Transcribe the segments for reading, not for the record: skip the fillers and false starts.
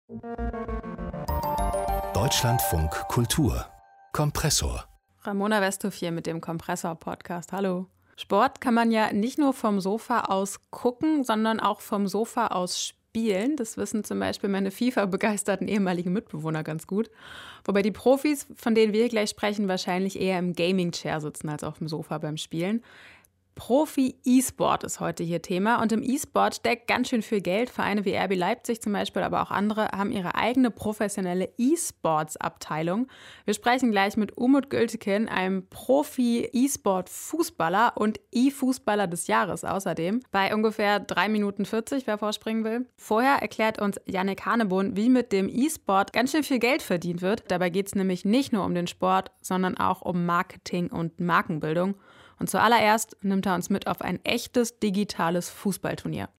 Deutschlandfunk Kultur Kompressor. Ramona Westhoff hier mit dem Kompressor-Podcast. Hallo. Sport kann man ja nicht nur vom Sofa aus gucken, sondern auch vom Sofa aus spielen. Das wissen zum Beispiel meine FIFA-begeisterten ehemaligen Mitbewohner ganz gut. Wobei die Profis, von denen wir gleich sprechen, wahrscheinlich eher im Gaming-Chair sitzen als auf dem Sofa beim Spielen. Profi-E-Sport ist heute hier Thema und im E-Sport steckt ganz schön viel Geld. Vereine wie RB Leipzig zum Beispiel, aber auch andere haben ihre eigene professionelle E-Sports-Abteilung. Wir sprechen gleich mit Umut Gültekin, einem Profi-E-Sport-Fußballer und E-Fußballer des Jahres außerdem, bei ungefähr 3 Minuten 40, wer vorspringen will. Vorher erklärt uns Yannick Hanebohn, wie mit dem E-Sport ganz schön viel Geld verdient wird. Dabei geht es nämlich nicht nur um den Sport, sondern auch um Marketing und Markenbildung. Und zuallererst nimmt er uns mit auf ein echtes digitales Fußballturnier.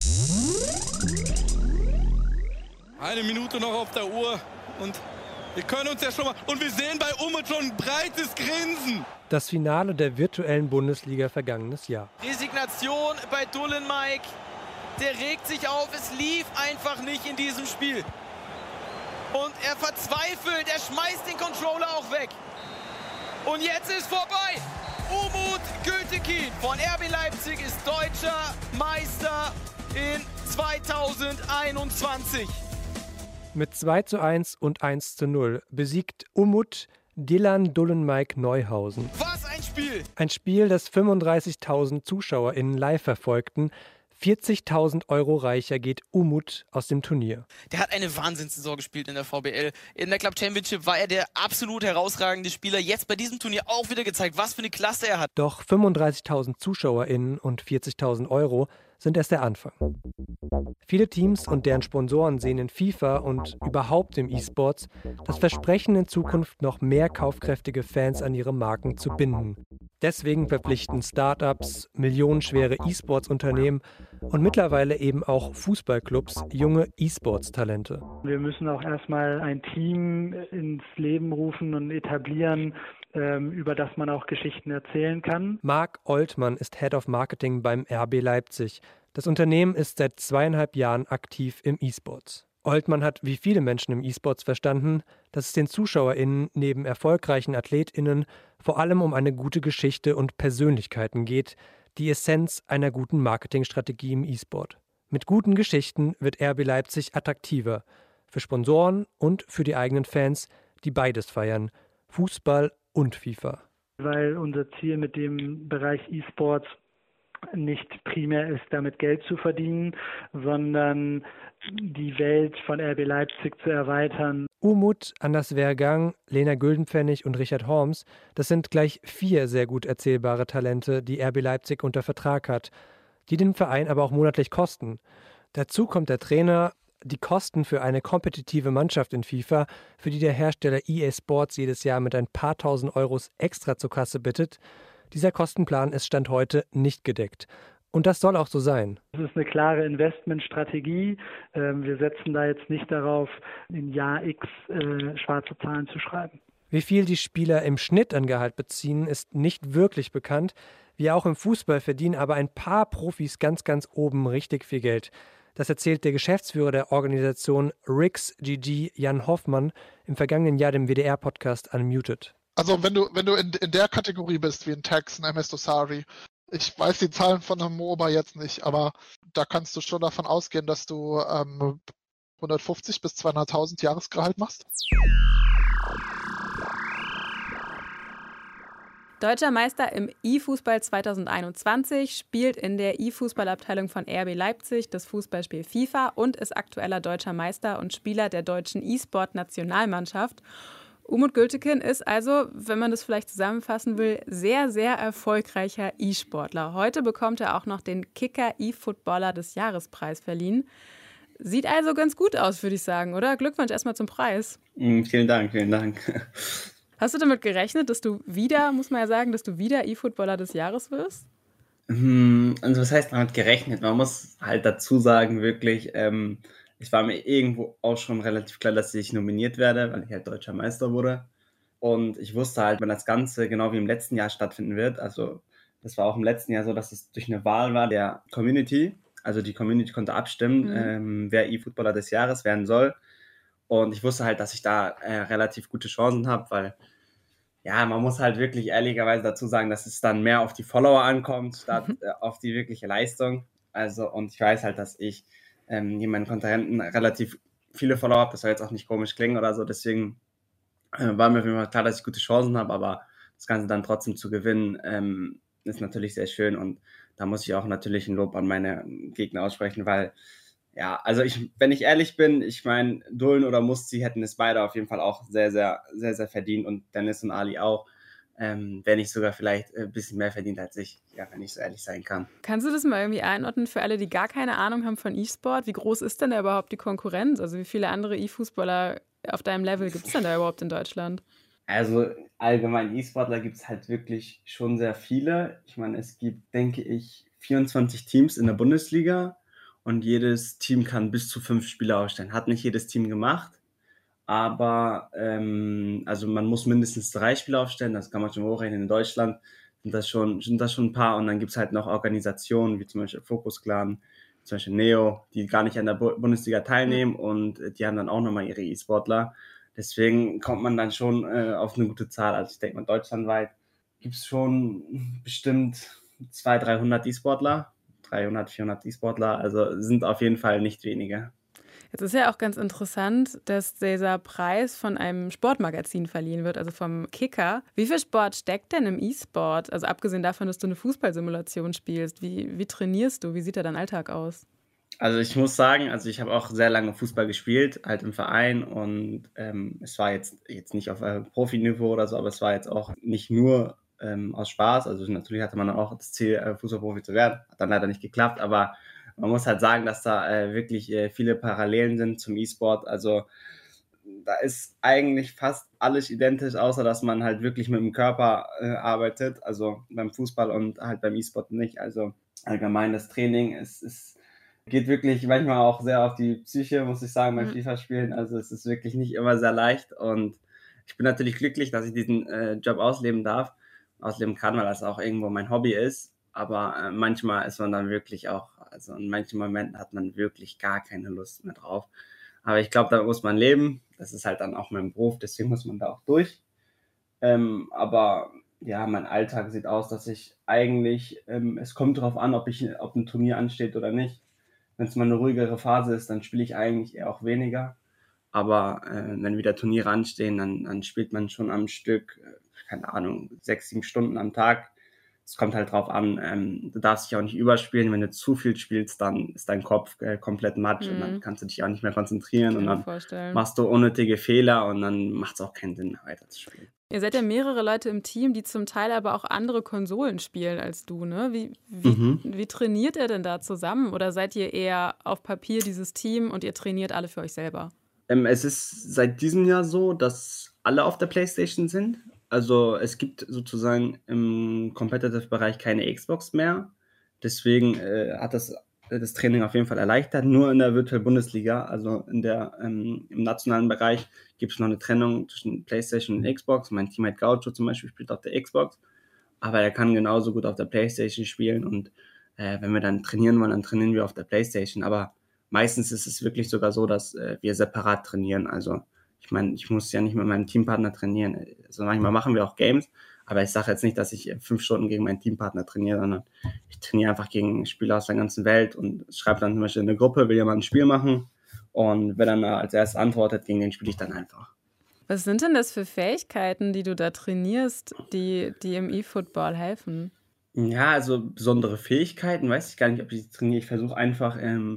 1 Minute noch auf der Uhr und wir können uns ja schon mal... Und wir sehen bei Umut schon ein breites Grinsen. Das Finale der virtuellen Bundesliga vergangenes Jahr. Resignation bei Dullenmike. Der regt sich auf. Es lief einfach nicht in diesem Spiel. Und er verzweifelt. Er schmeißt den Controller auch weg. Und jetzt ist vorbei. Umut Gültekin von RB Leipzig ist deutscher Meister in 2021. Mit 2:1 und 1:0 besiegt Umut Dilan Dullenmike Neuhausen. Was ein Spiel! Ein Spiel, das 35.000 ZuschauerInnen live verfolgten. 40.000 Euro reicher geht Umut aus dem Turnier. Der hat eine Wahnsinnssaison gespielt in der VBL. In der Club Championship war er der absolut herausragende Spieler. Jetzt bei diesem Turnier auch wieder gezeigt, was für eine Klasse er hat. Doch 35.000 ZuschauerInnen und 40.000 Euro sind erst der Anfang. Viele Teams und deren Sponsoren sehen in FIFA und überhaupt im E-Sports das Versprechen, in Zukunft noch mehr kaufkräftige Fans an ihre Marken zu binden. Deswegen verpflichten Startups, millionenschwere E-Sports-Unternehmen und mittlerweile eben auch Fußballclubs junge E-Sports-Talente. Wir müssen auch erstmal ein Team ins Leben rufen und etablieren, über das man auch Geschichten erzählen kann. Marc Oltmann ist Head of Marketing beim RB Leipzig. Das Unternehmen ist seit 2,5 Jahren aktiv im E-Sports. Oltmann hat wie viele Menschen im E-Sports verstanden, dass es den ZuschauerInnen neben erfolgreichen AthletInnen vor allem um eine gute Geschichte und Persönlichkeiten geht, die Essenz einer guten Marketingstrategie im E-Sport. Mit guten Geschichten wird RB Leipzig attraktiver. Für Sponsoren und für die eigenen Fans, die beides feiern. Fußball und FIFA. Weil unser Ziel mit dem Bereich E-Sports nicht primär ist, damit Geld zu verdienen, sondern die Welt von RB Leipzig zu erweitern. Umut, Anders Vergang, Lena Güldenpfennig und Richard Horms, das sind gleich 4 sehr gut erzählbare Talente, die RB Leipzig unter Vertrag hat, die den Verein aber auch monatlich kosten. Dazu kommt der Trainer, die Kosten für eine kompetitive Mannschaft in FIFA, für die der Hersteller EA Sports jedes Jahr mit ein paar tausend Euros extra zur Kasse bittet. Dieser Kostenplan ist Stand heute nicht gedeckt. Und das soll auch so sein. Es ist eine klare Investmentstrategie. Wir setzen da jetzt nicht darauf, in Jahr X schwarze Zahlen zu schreiben. Wie viel die Spieler im Schnitt an Gehalt beziehen, ist nicht wirklich bekannt. Wie auch im Fußball verdienen aber ein paar Profis ganz oben richtig viel Geld. Das erzählt der Geschäftsführer der Organisation Rix GG, Jan Hoffmann, im vergangenen Jahr dem WDR-Podcast Unmuted. Also wenn du in der Kategorie bist, wie in Tex, ein MS Dosari, ich weiß die Zahlen von einem MOBA jetzt nicht, aber da kannst du schon davon ausgehen, dass du 150 bis 200.000 Jahresgehalt machst. Deutscher Meister im E-Fußball 2021, spielt in der E-Fußballabteilung von RB Leipzig das Fußballspiel FIFA und ist aktueller deutscher Meister und Spieler der deutschen E-Sport-Nationalmannschaft. Umut Gültekin ist also, wenn man das vielleicht zusammenfassen will, sehr erfolgreicher E-Sportler. Heute bekommt er auch noch den Kicker E-Footballer des Jahrespreis verliehen. Sieht also ganz gut aus, würde ich sagen, oder? Glückwunsch erstmal zum Preis. Vielen Dank. Hast du damit gerechnet, dass du wieder, muss man ja sagen, dass du wieder E-Footballer des Jahres wirst? Also was heißt damit gerechnet? Man muss halt dazu sagen, wirklich, es war mir irgendwo auch schon relativ klar, dass ich nominiert werde, weil ich halt deutscher Meister wurde. Und ich wusste halt, wenn das Ganze genau wie im letzten Jahr stattfinden wird, also das war auch im letzten Jahr so, dass es durch eine Wahl war der Community. Also die Community konnte abstimmen, wer E-Footballer des Jahres werden soll. Und ich wusste halt, dass ich da relativ gute Chancen habe, weil ja, man muss halt wirklich ehrlicherweise dazu sagen, dass es dann mehr auf die Follower ankommt, statt auf die wirkliche Leistung. Also, und ich weiß halt, dass ich hier meinen Kontrahenten relativ viele Follower habe. Das soll jetzt auch nicht komisch klingen oder so. Deswegen war mir auf jeden Fall klar, dass ich gute Chancen habe, aber das Ganze dann trotzdem zu gewinnen, ist natürlich sehr schön. Und da muss ich auch natürlich ein Lob an meine Gegner aussprechen, weil ja, also wenn ich ehrlich bin, ich meine, Dullen oder Musti hätten es beide auf jeden Fall auch sehr, sehr, sehr, sehr verdient und Dennis und Ali auch, wenn nicht sogar vielleicht ein bisschen mehr verdient als ich, ja, wenn ich so ehrlich sein kann. Kannst du das mal irgendwie einordnen für alle, die gar keine Ahnung haben von E-Sport? Wie groß ist denn da überhaupt die Konkurrenz? Also wie viele andere E-Fußballer auf deinem Level gibt es denn da überhaupt in Deutschland? Also allgemein E-Sportler gibt es halt wirklich schon sehr viele. Ich meine, es gibt, denke ich, 24 Teams in der Bundesliga. Und jedes Team kann bis zu 5 Spieler aufstellen. Hat nicht jedes Team gemacht, aber also man muss mindestens 3 Spieler aufstellen. Das kann man schon hochrechnen. In Deutschland sind das schon ein paar. Und dann gibt es halt noch Organisationen, wie zum Beispiel Focus Clan, zum Beispiel Neo, die gar nicht an der Bundesliga teilnehmen. Und die haben dann auch nochmal ihre E-Sportler. Deswegen kommt man dann schon auf eine gute Zahl. Also ich denke mal, deutschlandweit gibt es schon bestimmt 200, 300 E-Sportler. 300, 400 E-Sportler, also sind auf jeden Fall nicht wenige. Jetzt ist ja auch ganz interessant, dass dieser Preis von einem Sportmagazin verliehen wird, also vom Kicker. Wie viel Sport steckt denn im E-Sport? Also abgesehen davon, dass du eine Fußballsimulation spielst, wie trainierst du? Wie sieht da dein Alltag aus? Also ich muss sagen, also ich habe auch sehr lange Fußball gespielt, halt im Verein und es war jetzt nicht auf Profiniveau oder so, aber es war jetzt auch nicht nur aus Spaß. Also natürlich hatte man auch das Ziel, Fußballprofi zu werden. Hat dann leider nicht geklappt, aber man muss halt sagen, dass da wirklich viele Parallelen sind zum E-Sport. Also da ist eigentlich fast alles identisch, außer dass man halt wirklich mit dem Körper arbeitet. Also beim Fußball und halt beim E-Sport nicht. Also allgemein das Training geht wirklich manchmal auch sehr auf die Psyche, muss ich sagen, beim FIFA-Spielen. Also es ist wirklich nicht immer sehr leicht und ich bin natürlich glücklich, dass ich diesen Job ausleben kann, weil das auch irgendwo mein Hobby ist. Aber manchmal ist man dann wirklich auch, also in manchen Momenten hat man wirklich gar keine Lust mehr drauf. Aber ich glaube, da muss man leben. Das ist halt dann auch mein Beruf, deswegen muss man da auch durch. Aber ja, mein Alltag sieht aus, dass ich eigentlich, es kommt darauf an, ob ein Turnier ansteht oder nicht. Wenn es mal eine ruhigere Phase ist, dann spiele ich eigentlich eher auch weniger. Aber wenn wieder Turniere anstehen, dann spielt man schon am Stück, keine Ahnung, 6, 7 Stunden am Tag. Es kommt halt drauf an, du darfst dich auch nicht überspielen. Wenn du zu viel spielst, dann ist dein Kopf komplett matsch und dann kannst du dich auch nicht mehr konzentrieren und dann machst du unnötige Fehler und dann macht es auch keinen Sinn mehr weiter zu spielen. Ihr seid ja mehrere Leute im Team, die zum Teil aber auch andere Konsolen spielen als du, ne? Wie trainiert ihr denn da zusammen? Oder seid ihr eher auf Papier dieses Team und ihr trainiert alle für euch selber? Es ist seit diesem Jahr so, dass alle auf der PlayStation sind. Also es gibt sozusagen im Competitive-Bereich keine Xbox mehr. Deswegen hat das Training auf jeden Fall erleichtert. Nur in der Virtual Bundesliga, also im nationalen Bereich, gibt es noch eine Trennung zwischen PlayStation und Xbox. Mein Teammate Gaucho zum Beispiel spielt auf der Xbox, aber er kann genauso gut auf der PlayStation spielen. Und wenn wir dann trainieren wollen, dann trainieren wir auf der PlayStation. Aber meistens ist es wirklich sogar so, dass wir separat trainieren. Also ich meine, ich muss ja nicht mit meinem Teampartner trainieren. Also manchmal machen wir auch Games, aber ich sage jetzt nicht, dass ich 5 Stunden gegen meinen Teampartner trainiere, sondern ich trainiere einfach gegen Spieler aus der ganzen Welt und schreibe dann zum Beispiel in eine Gruppe, will jemand ein Spiel machen und wer dann als erstes antwortet, gegen den spiele ich dann einfach. Was sind denn das für Fähigkeiten, die du da trainierst, die im E-Football helfen? Ja, also besondere Fähigkeiten, weiß ich gar nicht, ob ich trainiere. Ich versuche einfach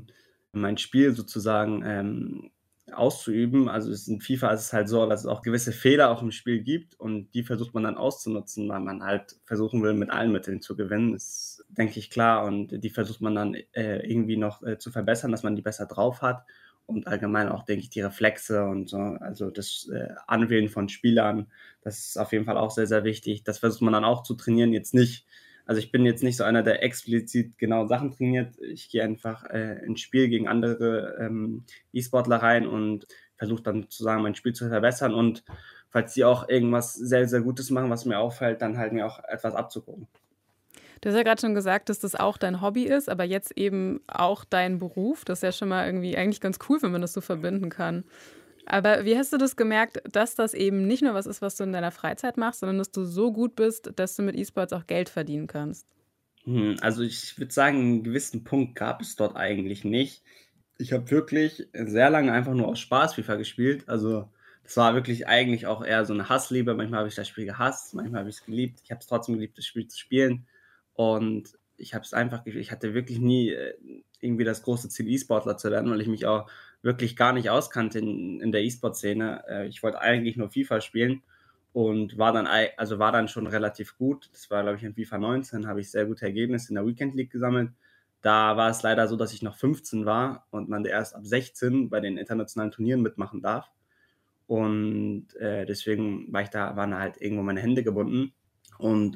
mein Spiel sozusagen auszuüben. Also in FIFA ist es halt so, dass es auch gewisse Fehler auch im Spiel gibt und die versucht man dann auszunutzen, weil man halt versuchen will, mit allen Mitteln zu gewinnen. Das ist, denke ich, klar und die versucht man dann irgendwie noch zu verbessern, dass man die besser drauf hat und allgemein auch, denke ich, die Reflexe und so, also das Anwählen von Spielern, das ist auf jeden Fall auch sehr, sehr wichtig. Das versucht man dann auch zu trainieren, jetzt nicht. Also ich bin jetzt nicht so einer, der explizit genau Sachen trainiert. Ich gehe einfach ins Spiel gegen andere E-Sportler rein und versuche dann sozusagen mein Spiel zu verbessern. Und falls die auch irgendwas sehr, sehr Gutes machen, was mir auffällt, dann halt mir auch etwas abzugucken. Du hast ja gerade schon gesagt, dass das auch dein Hobby ist, aber jetzt eben auch dein Beruf. Das ist ja schon mal irgendwie eigentlich ganz cool, wenn man das so verbinden kann. Aber wie hast du das gemerkt, dass das eben nicht nur was ist, was du in deiner Freizeit machst, sondern dass du so gut bist, dass du mit E-Sports auch Geld verdienen kannst? Also ich würde sagen, einen gewissen Punkt gab es dort eigentlich nicht. Ich habe wirklich sehr lange einfach nur aus Spaß FIFA gespielt. Also das war wirklich eigentlich auch eher so eine Hassliebe. Manchmal habe ich das Spiel gehasst, manchmal habe ich es geliebt. Ich habe es trotzdem geliebt, das Spiel zu spielen. Und ich habe es einfach, ich hatte wirklich nie irgendwie das große Ziel, E-Sportler zu werden, weil ich mich auch wirklich gar nicht auskannte in der E-Sport-Szene. Ich wollte eigentlich nur FIFA spielen und war dann schon relativ gut. Das war, glaube ich, in FIFA 19, habe ich sehr gute Ergebnisse in der Weekend League gesammelt. Da war es leider so, dass ich noch 15 war und man erst ab 16 bei den internationalen Turnieren mitmachen darf. Und deswegen waren halt irgendwo meine Hände gebunden. Und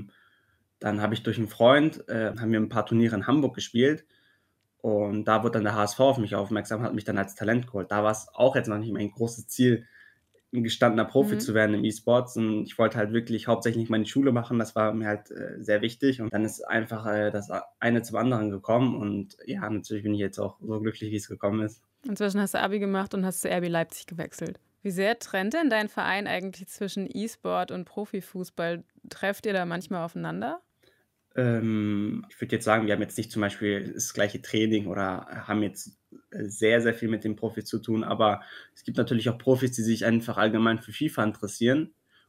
dann habe ich durch einen Freund, haben wir ein paar Turniere in Hamburg gespielt. Und da wurde dann der HSV auf mich aufmerksam, hat mich dann als Talent geholt. Da war es auch jetzt noch nicht mein großes Ziel, ein gestandener Profi zu werden im E-Sports. Und ich wollte halt wirklich hauptsächlich meine Schule machen. Das war mir halt sehr wichtig. Und dann ist einfach das eine zum anderen gekommen. Und ja, natürlich bin ich jetzt auch so glücklich, wie es gekommen ist. Inzwischen hast du Abi gemacht und hast zu RB Leipzig gewechselt. Wie sehr trennt denn dein Verein eigentlich zwischen E-Sport und Profifußball? Trefft ihr da manchmal aufeinander? Ich würde jetzt sagen, wir haben jetzt nicht zum Beispiel das gleiche Training oder haben jetzt sehr, sehr viel mit den Profis zu tun, aber es gibt natürlich auch Profis, die sich einfach allgemein für FIFA interessieren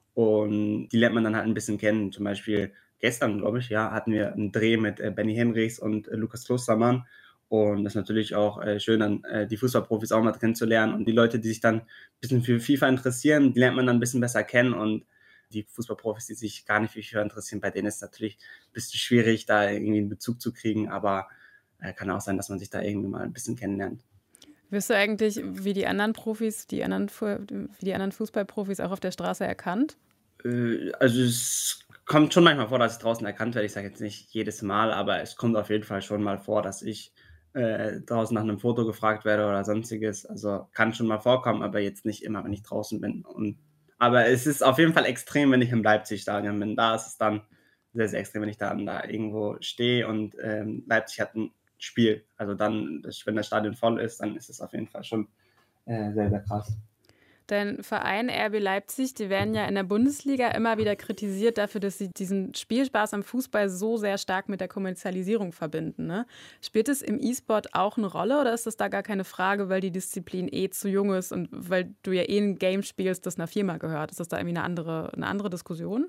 und die lernt man dann halt ein bisschen kennen. Zum Beispiel gestern, glaube ich, ja, hatten wir einen Dreh mit Benny Henrichs und Lukas Klostermann und das ist natürlich auch schön, dann die Fußballprofis auch mal kennenzulernen und die Leute, die sich dann ein bisschen für FIFA interessieren, die lernt man dann ein bisschen besser kennen und die Fußballprofis, die sich gar nicht für FIFA interessieren, bei denen ist es natürlich ein bisschen schwierig, da irgendwie einen Bezug zu kriegen, aber kann auch sein, dass man sich da irgendwie mal ein bisschen kennenlernt. Wirst du eigentlich wie die anderen Profis, wie die anderen Fußballprofis auch auf der Straße erkannt? Also es kommt schon manchmal vor, dass ich draußen erkannt werde. Ich sage jetzt nicht jedes Mal, aber es kommt auf jeden Fall schon mal vor, dass ich draußen nach einem Foto gefragt werde oder sonstiges. Also kann schon mal vorkommen, aber jetzt nicht immer, wenn ich draußen bin. Aber es ist auf jeden Fall extrem, wenn ich im Leipzig-Stadion bin. Da ist es dann sehr, sehr extrem, wenn ich da irgendwo stehe und Leipzig hat ein Spiel. Also dann, wenn das Stadion voll ist, dann ist es auf jeden Fall schon sehr, sehr krass. Dein Verein RB Leipzig, die werden ja in der Bundesliga immer wieder kritisiert dafür, dass sie diesen Spielspaß am Fußball so sehr stark mit der Kommerzialisierung verbinden. Ne? Spielt es im E-Sport auch eine Rolle oder ist das da gar keine Frage, weil die Disziplin zu jung ist und weil du ja ein Game spielst, das einer Firma gehört? Ist das da irgendwie eine andere Diskussion?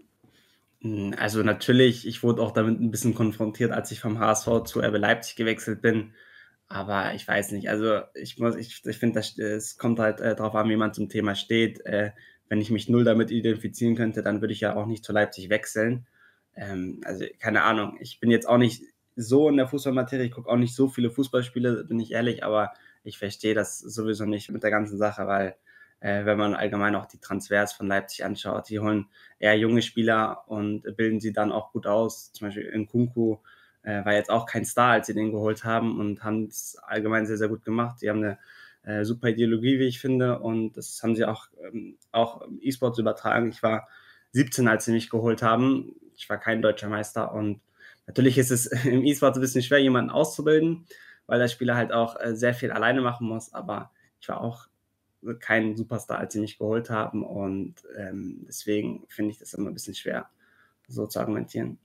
Also natürlich, ich wurde auch damit ein bisschen konfrontiert, als ich vom HSV zu RB Leipzig gewechselt bin. Aber ich weiß nicht, also ich finde, es kommt halt darauf an, wie man zum Thema steht. Wenn ich mich null damit identifizieren könnte, dann würde ich ja auch nicht zu Leipzig wechseln. Also keine Ahnung, ich bin jetzt auch nicht so in der Fußballmaterie, ich gucke auch nicht so viele Fußballspiele, bin ich ehrlich, aber ich verstehe das sowieso nicht mit der ganzen Sache, weil wenn man allgemein auch die Transfers von Leipzig anschaut, die holen eher junge Spieler und bilden sie dann auch gut aus. Zum Beispiel Nkunku war jetzt auch kein Star, als sie den geholt haben und haben es allgemein sehr, sehr gut gemacht. Die haben eine super Ideologie, wie ich finde, und das haben sie auch im E-Sports übertragen. Ich war 17, als sie mich geholt haben. Ich war kein deutscher Meister und natürlich ist es im E-Sports ein bisschen schwer, jemanden auszubilden, weil der Spieler halt auch sehr viel alleine machen muss, aber ich war auch kein Superstar, als sie mich geholt haben und deswegen finde ich das immer ein bisschen schwer, so zu argumentieren.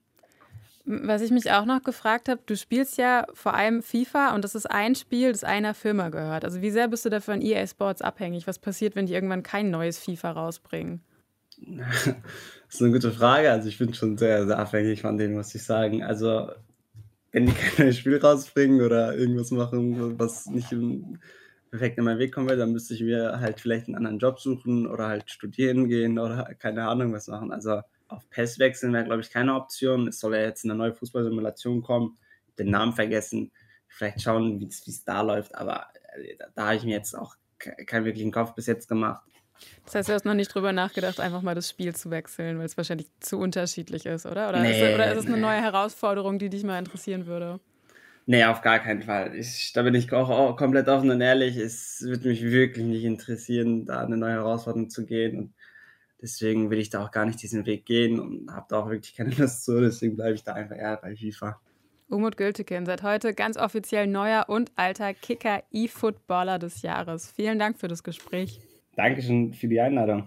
Was ich mich auch noch gefragt habe, du spielst ja vor allem FIFA und das ist ein Spiel, das einer Firma gehört. Also wie sehr bist du dafür von EA Sports abhängig? Was passiert, wenn die irgendwann kein neues FIFA rausbringen? Das ist eine gute Frage. Also ich bin schon sehr, sehr abhängig von denen, muss ich sagen. Also wenn die kein neues Spiel rausbringen oder irgendwas machen, was nicht perfekt in meinen Weg kommen will, dann müsste ich mir halt vielleicht einen anderen Job suchen oder halt studieren gehen oder keine Ahnung was machen. Also auf PES wechseln wäre, glaube ich, keine Option. Es soll ja jetzt eine neue Fußballsimulation kommen. Den Namen vergessen. Vielleicht schauen, wie es da läuft. Aber da habe ich mir jetzt auch keinen wirklichen Kopf bis jetzt gemacht. Das heißt, du hast noch nicht drüber nachgedacht, einfach mal das Spiel zu wechseln, weil es wahrscheinlich zu unterschiedlich ist, oder? Oder ist es eine neue Herausforderung, die dich mal interessieren würde? Nee, auf gar keinen Fall. Da bin ich auch komplett offen und ehrlich. Es würde mich wirklich nicht interessieren, da eine neue Herausforderung zu gehen. Und deswegen will ich da auch gar nicht diesen Weg gehen und habe da auch wirklich keine Lust zu. Deswegen bleibe ich da einfach eher bei FIFA. Umut Gültekin, seit heute ganz offiziell neuer und alter Kicker-E-Footballer des Jahres. Vielen Dank für das Gespräch. Dankeschön für die Einladung.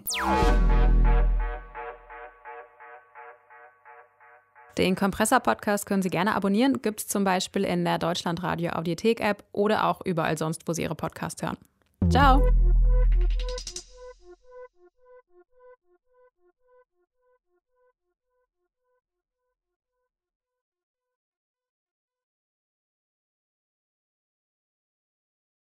Den Kompressor-Podcast können Sie gerne abonnieren. Gibt es zum Beispiel in der Deutschlandradio Audiothek-App oder auch überall sonst, wo Sie Ihre Podcasts hören. Ciao!